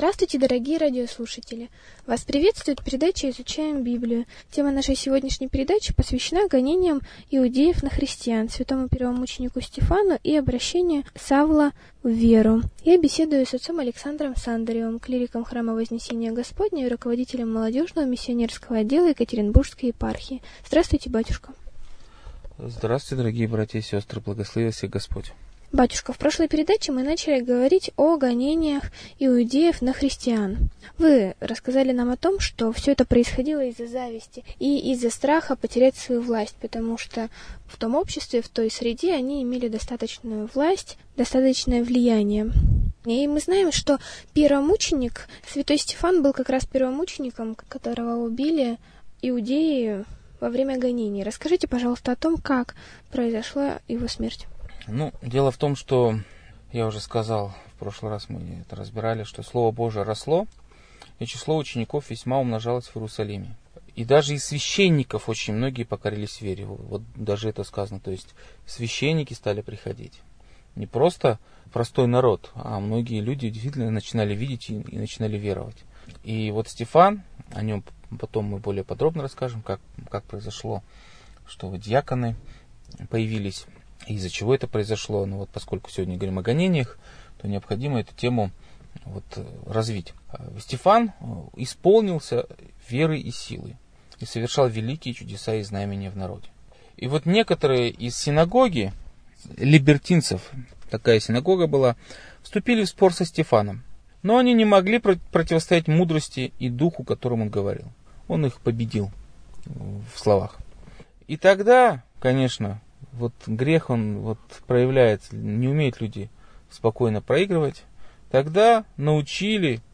Здравствуйте, дорогие радиослушатели! Вас приветствует передача «Изучаем Библию». Тема нашей сегодняшней передачи посвящена гонениям иудеев на христиан, святому первомученику Стефану и обращению Савла в веру. Я беседую с отцом Александром Сандаревым, клириком Храма Вознесения Господня и руководителем молодежного миссионерского отдела Екатеринбургской епархии. Здравствуйте, батюшка! Здравствуйте, дорогие братья и сестры! Благослови всех Господь! Батюшка, в прошлой передаче мы начали говорить о гонениях иудеев на христиан. Вы рассказали нам о том, что все это происходило из-за зависти и из-за страха потерять свою власть, потому что в том обществе, в той среде они имели достаточную власть, достаточное влияние. И мы знаем, что первомученик, святой Стефан, был как раз первомучеником, которого убили иудеи во время гонений. Расскажите, пожалуйста, о том, произошла его смерть. Дело в том, что я уже сказал, в прошлый раз мы это разбирали, что Слово Божие росло, и число учеников весьма умножалось в Иерусалиме. И даже из священников очень многие покорились вере. Вот даже это сказано. То есть священники стали приходить. Не просто простой народ, а многие люди действительно начинали видеть и начинали веровать. И вот Стефан, о нем потом мы более подробно расскажем, как произошло, что вот диаконы появились. И из-за чего это произошло? Поскольку сегодня говорим о гонениях, то необходимо эту тему развить. Стефан исполнился верой и силой и совершал великие чудеса и знамения в народе. И вот некоторые из синагоги, либертинцев, такая синагога была, вступили в спор со Стефаном. Но они не могли противостоять мудрости и духу, которым он говорил. Он их победил в словах. И тогда, конечно, грех, он проявляется, не умеют люди спокойно проигрывать. Тогда научили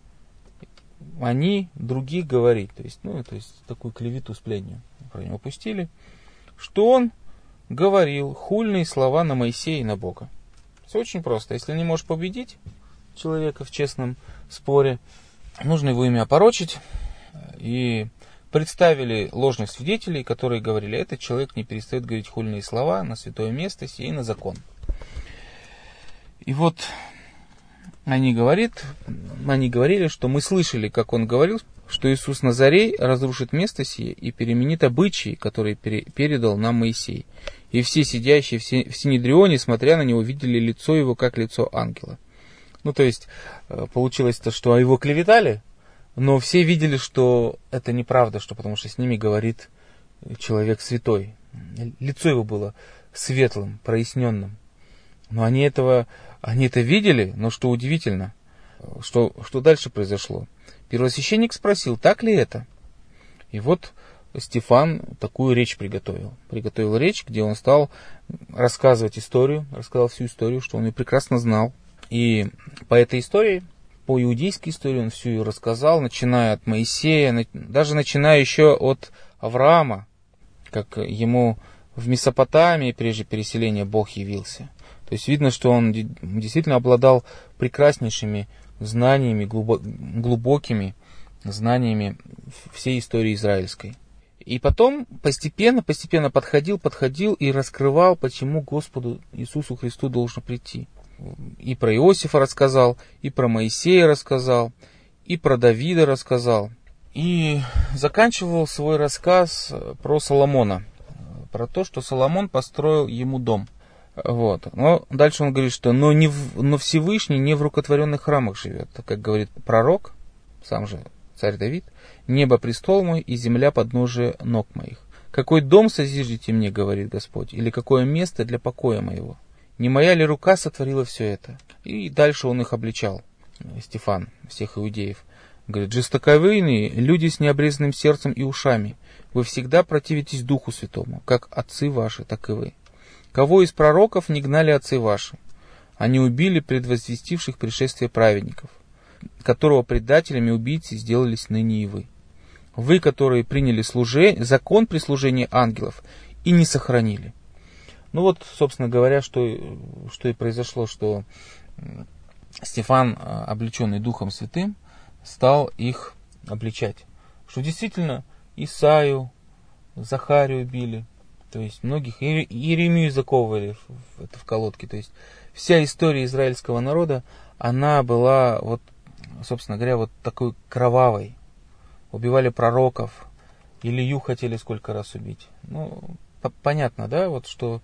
они других говорить. То есть такую клевету, сплетню про него пустили, что он говорил хульные слова на Моисея и на Бога. Все очень просто. Если не можешь победить человека в честном споре, нужно его имя опорочить. И представили ложных свидетелей, которые говорили, этот человек не перестает говорить хульные слова на святое место сие и на закон. И они говорили, что мы слышали, как он говорил, что Иисус Назарей разрушит место сие и переменит обычаи, которые передал нам Моисей. И все сидящие в Синедрионе, смотря на него, видели лицо его, как лицо ангела. Получилось-то, что его клеветали, но все видели, что это неправда, потому что с ними говорит человек святой. Лицо его было светлым, проясненным. Но они это видели, но что удивительно, что дальше произошло. Первосвященник спросил, так ли это? И Стефан такую речь приготовил. Приготовил речь, где он стал рассказывать историю, рассказал всю историю, что он ее прекрасно знал. И по этой истории, по иудейской истории он всю ее рассказал, начиная от Моисея, даже начиная еще от Авраама, как ему в Месопотамии прежде переселения Бог явился. То есть видно, что он действительно обладал прекраснейшими знаниями, глубокими знаниями всей истории израильской. И потом постепенно подходил и раскрывал, почему Господу Иисусу Христу должно прийти. И про Иосифа рассказал, и про Моисея рассказал, и про Давида рассказал. И заканчивал свой рассказ про Соломона, про то, что Соломон построил ему дом. Но дальше он говорит, что но Всевышний не в рукотворенных храмах живет, как говорит пророк, сам же царь Давид, небо престол мой и земля подножие ног моих. Какой дом созиждете мне, говорит Господь, или какое место для покоя моего? Не моя ли рука сотворила все это? И дальше он их обличал, Стефан, всех иудеев. Говорит, жестоковыйные люди с необрезанным сердцем и ушами, вы всегда противитесь Духу Святому, как отцы ваши, так и вы. Кого из пророков не гнали отцы ваши? Они убили предвозвестивших пришествие праведников, которого предателями и убийцей сделались ныне и вы. Вы, которые приняли закон при служении ангелов и не сохранили. Собственно говоря, что и произошло, что Стефан, облеченный Духом Святым, стал их обличать. Что действительно Исаию, Захарию били, то есть многих, Иеремию заковывали в колодки. То есть вся история израильского народа, она была собственно говоря, вот такой кровавой. Убивали пророков, Илью хотели сколько раз убить. Ну, понятно, да, вот что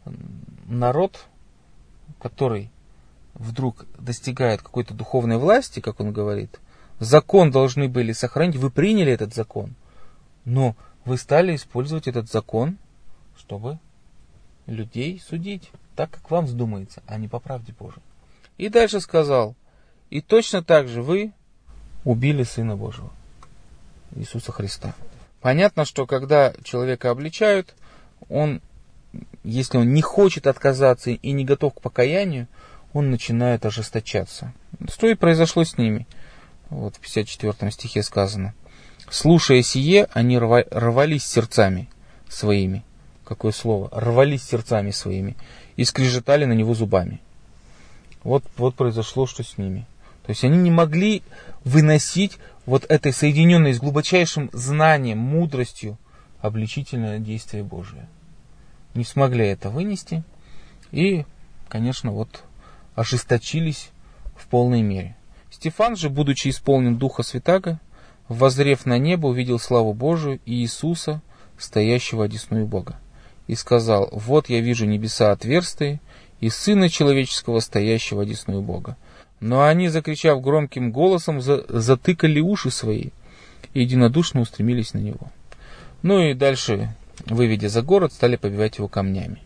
народ, который вдруг достигает какой-то духовной власти, как он говорит, закон должны были сохранить, вы приняли этот закон, но вы стали использовать этот закон, чтобы людей судить так, как вам вздумается, а не по правде Божией. И дальше сказал, и точно так же вы убили Сына Божьего, Иисуса Христа. Понятно, что когда человека обличают, он, если он не хочет отказаться и не готов к покаянию, он начинает ожесточаться. Что и произошло с ними. Вот в 54 стихе сказано. Слушая сие, они рвались сердцами своими. Какое слово? Рвались сердцами своими. И скрежетали на него зубами. Вот произошло, что с ними. То есть они не могли выносить вот этой соединенной с глубочайшим знанием, мудростью, обличительное действие Божие. Не смогли это вынести. И, конечно, вот ожесточились в полной мере. Стефан же, будучи исполнен Духа Святаго, воззрев на небо, увидел славу Божию и Иисуса, стоящего одесную Бога. И сказал, вот я вижу небеса отверстые, и Сына Человеческого, стоящего одесную Бога. Но они, закричав громким голосом, затыкали уши свои и единодушно устремились на него. Ну и дальше, выведя за город, стали побивать его камнями.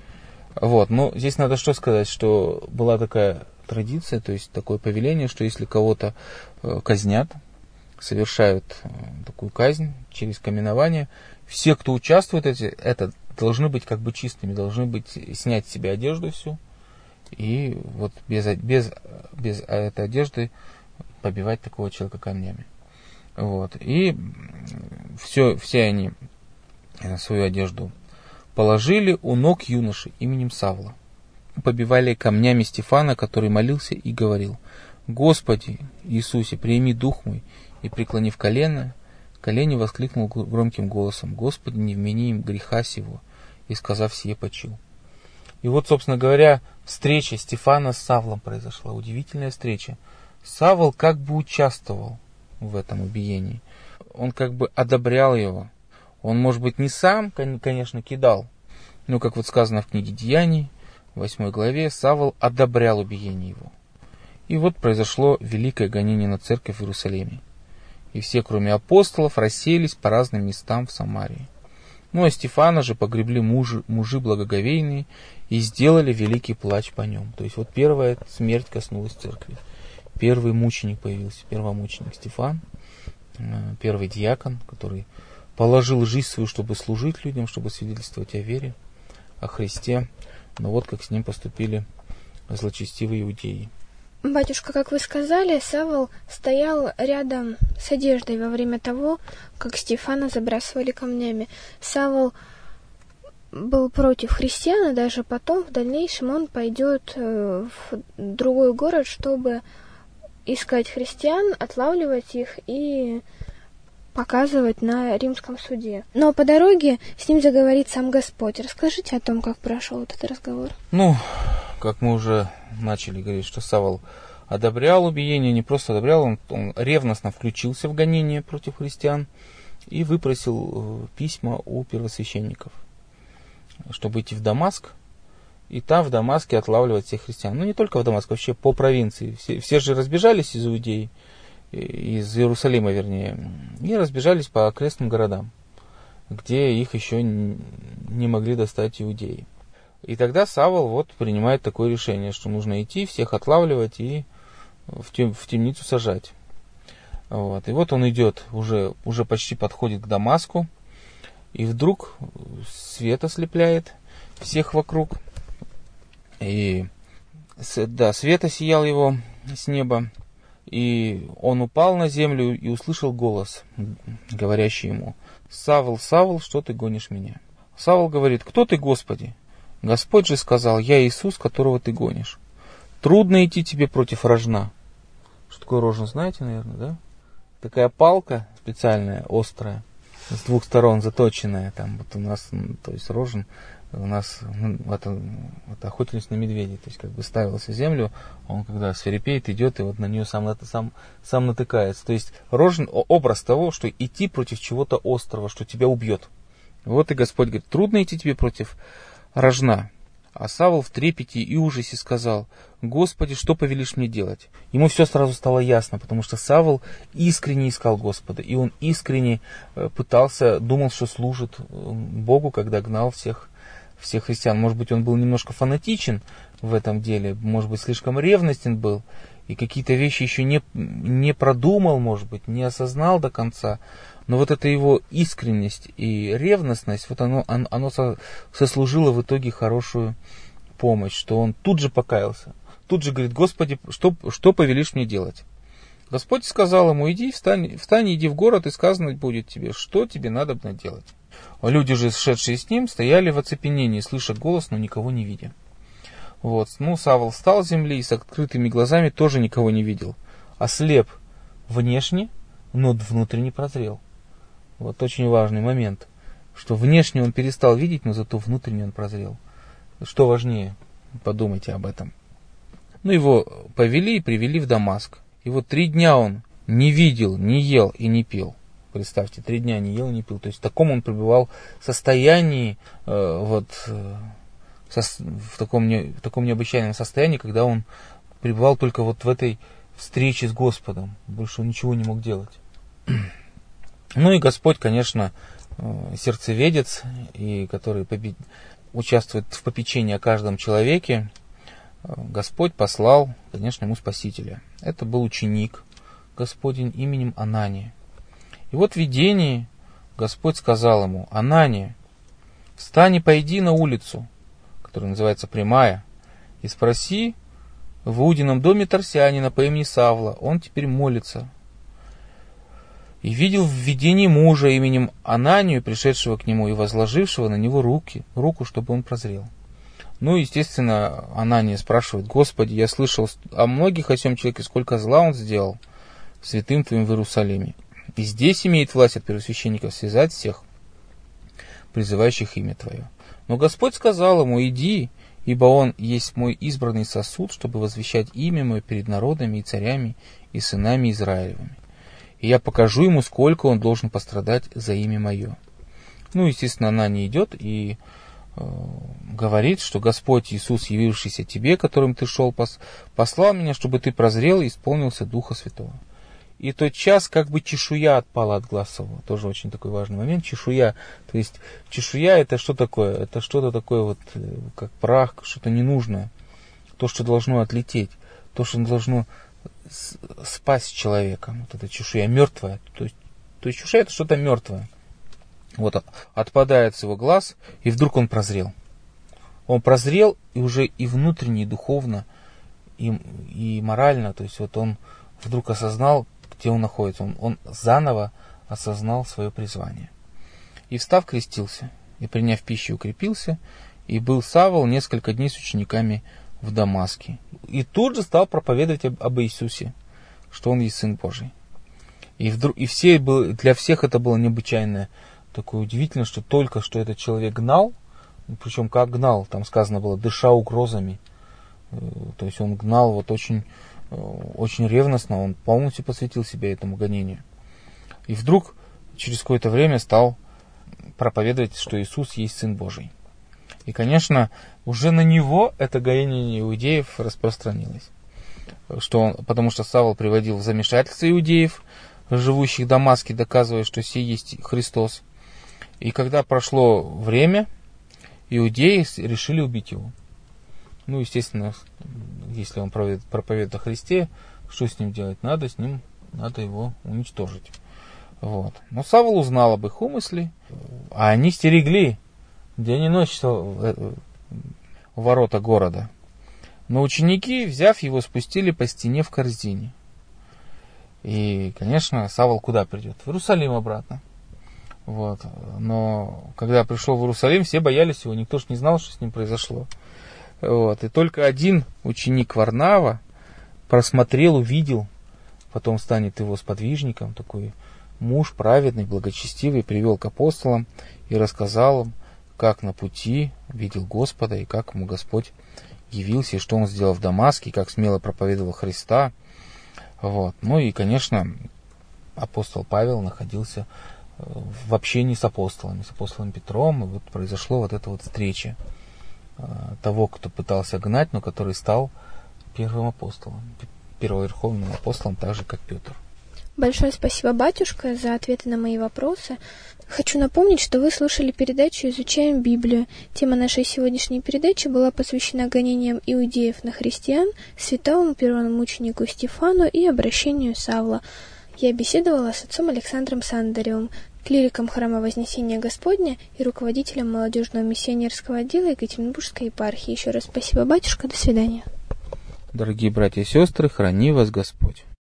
Вот, но здесь надо что сказать, что была такая традиция, то есть такое повеление, что если кого-то казнят, совершают такую казнь через каменнование, все, кто участвует в это должны быть как бы чистыми, должны быть снять с себя одежду всю, и вот без этой одежды побивать такого человека камнями. Вот. И все они свою одежду положили у ног юноши именем Савла. Побивали камнями Стефана, который молился и говорил, «Господи Иисусе, прими дух мой», и, преклонив колени воскликнул громким голосом, «Господи, не вмени им греха сего», и, сказав сие, почил. И вот, собственно говоря, встреча Стефана с Савлом произошла, удивительная встреча. Савл как бы участвовал в этом убиении, он как бы одобрял его. Он, может быть, не сам, конечно, кидал, но, как вот сказано в книге Деяний, в 8 главе, Савл одобрял убиение его. И вот произошло великое гонение на церковь в Иерусалиме. И все, кроме апостолов, расселись по разным местам в Самарии. Ну, а Стефана же погребли мужи благоговейные и сделали великий плач по нем. То есть вот первая смерть коснулась церкви. Первый мученик появился, первомученик Стефан, первый диакон, который положил жизнь свою, чтобы служить людям, чтобы свидетельствовать о вере, о Христе. Но вот как с ним поступили злочестивые иудеи. Батюшка, как вы сказали, Савл стоял рядом с одеждой во время того, как Стефана забрасывали камнями. Савл был против христиан, и даже потом, в дальнейшем, он пойдет в другой город, чтобы искать христиан, отлавливать их и показывать на римском суде. Но по дороге с ним заговорит сам Господь. Расскажите о том, как прошел этот разговор. Ну, как мы уже начали говорить, что Савл одобрял убиение, не просто одобрял, он ревностно включился в гонение против христиан и выпросил письма у первосвященников, чтобы идти в Дамаск и там в Дамаске отлавливать всех христиан. Ну, не только в Дамаск, вообще по провинции. Все же разбежались из Иудеи, из Иерусалима, вернее, и разбежались по окрестным городам, где их еще не могли достать иудеи. И тогда Савл вот принимает такое решение, что нужно идти, всех отлавливать и в темницу сажать. Вот. И вот он идет, уже почти подходит к Дамаску, и вдруг свет ослепляет всех вокруг. И свет осиял его с неба, и он упал на землю и услышал голос, говорящий ему, «Савл, Савл, что ты гонишь меня?» Савл говорит, «Кто ты, Господи?» Господь же сказал, «Я Иисус, которого ты гонишь. Трудно идти тебе против рожна». Что такое рожен, знаете, наверное, да? Такая палка специальная, острая, с двух сторон заточенная. Там вот у нас, то есть рожен, у нас это охотились на медведей, то есть как бы ставился в землю, он когда свирепеет, идет и вот на нее сам натыкается. То есть образ того, что идти против чего-то острого, что тебя убьет. Вот и Господь говорит, трудно идти тебе против рожна. А Савл в трепете и ужасе сказал, Господи, что повелишь мне делать? Ему все сразу стало ясно, потому что Савл искренне искал Господа, и он искренне думал, что служит Богу, когда гнал всех христиан. Может быть, он был немножко фанатичен в этом деле, может быть, слишком ревностен был, и какие-то вещи еще не продумал, может быть, не осознал до конца. Но вот эта его искренность и ревностность, вот оно сослужило в итоге хорошую помощь, что он тут же покаялся. Тут же говорит, Господи, что повелишь мне делать? Господь сказал ему, иди, встань, иди в город, и сказано будет тебе, что тебе надо делать. А люди же, шедшие с ним, стояли в оцепенении, слыша голос, но никого не видя. Вот. Савл встал с земли и с открытыми глазами тоже никого не видел. Ослеп внешне, но внутренне прозрел. Вот очень важный момент, что внешне он перестал видеть, но зато внутренне он прозрел. Что важнее? Подумайте об этом. Его повели и привели в Дамаск. И вот 3 дня он не видел, не ел и не пил. Представьте, 3 дня не ел и не пил. То есть в таком он пребывал состоянии, в таком необычайном состоянии, когда он пребывал только вот в этой встрече с Господом. Больше он ничего не мог делать. И Господь, конечно, сердцеведец, и который участвует в попечении о каждом человеке, Господь послал, конечно, ему Спасителя. Это был ученик Господень именем Анания. И вот в видении Господь сказал ему, Анания, встань и пойди на улицу, которая называется Прямая, и спроси в Иудином доме Тарсянина по имени Савла, он теперь молится. И видел в видении мужа именем Ананию, пришедшего к нему и возложившего на него руку, чтобы он прозрел. Естественно, Анания спрашивает, Господи, я слышал о многих о сем человеке, сколько зла он сделал святым Твоим в Иерусалиме. И здесь имеет власть от первосвященников связать всех, призывающих имя Твое. Но Господь сказал ему, иди, ибо он есть мой избранный сосуд, чтобы возвещать имя мое перед народами и царями и сынами Израилевыми. И я покажу ему, сколько он должен пострадать за имя мое. Естественно, она не идет и говорит, что Господь Иисус, явившийся тебе, которым ты шел, послал меня, чтобы ты прозрел и исполнился Духа Святого. И тот час как бы чешуя отпала от глаз его. Тоже очень такой важный момент. Чешуя. То есть чешуя это что такое? Это что-то такое вот, как прах, что-то ненужное. То, что должно отлететь. То, что должно спасть человека. Вот эта чешуя мертвая. То есть чешуя это что-то мертвое. Вот отпадает с его глаз, и вдруг он прозрел. Он прозрел и уже и внутренне, и духовно, и морально. То есть вот он вдруг осознал, где он находится. Он заново осознал свое призвание. И встав, крестился, и приняв пищу, укрепился, и был Савл несколько дней с учениками в Дамаске. И тут же стал проповедовать об Иисусе, что Он есть Сын Божий. И для всех это было необычайное, такое удивительно, что только что этот человек гнал, причем как гнал, там сказано было, дыша угрозами. То есть он гнал вот очень ревностно, он полностью посвятил себя этому гонению. И вдруг через какое-то время стал проповедовать, что Иисус есть Сын Божий. И, конечно, уже на него это гонение иудеев распространилось. Потому что Савл приводил в замешательство иудеев, живущих в Дамаске, доказывая, что сей есть Христос. И когда прошло время, иудеи решили убить его. Естественно, если он проповедует о Христе, что с ним делать? Надо его уничтожить. Вот. Но Савл узнал об их умысле, а они стерегли день и ночь ворота города. Но ученики, взяв его, спустили по стене в корзине. И, конечно, Савл куда придет? В Иерусалим обратно. Вот. Но когда пришел в Иерусалим, все боялись его, никто же не знал, что с ним произошло. Вот. И только один ученик Варнава просмотрел, увидел, потом станет его сподвижником, такой муж праведный, благочестивый, привел к апостолам и рассказал им, как на пути видел Господа, и как ему Господь явился, и что он сделал в Дамаске, и как смело проповедовал Христа. Вот. Ну и, конечно, апостол Павел находился в общении с апостолом Петром, и вот произошла вот эта вот встреча того, кто пытался гнать, но который стал первым апостолом, первоверховным апостолом, так же, как Петр. Большое спасибо, батюшка, за ответы на мои вопросы. Хочу напомнить, что вы слушали передачу «Изучаем Библию». Тема нашей сегодняшней передачи была посвящена гонениям иудеев на христиан, святому первомученику Стефану и обращению Савла. Я беседовала с отцом Александром Сандаревым, клириком храма Вознесения Господня и руководителем молодежного миссионерского отдела Екатеринбургской епархии. Еще раз спасибо, батюшка. До свидания. Дорогие братья и сестры, храни вас Господь.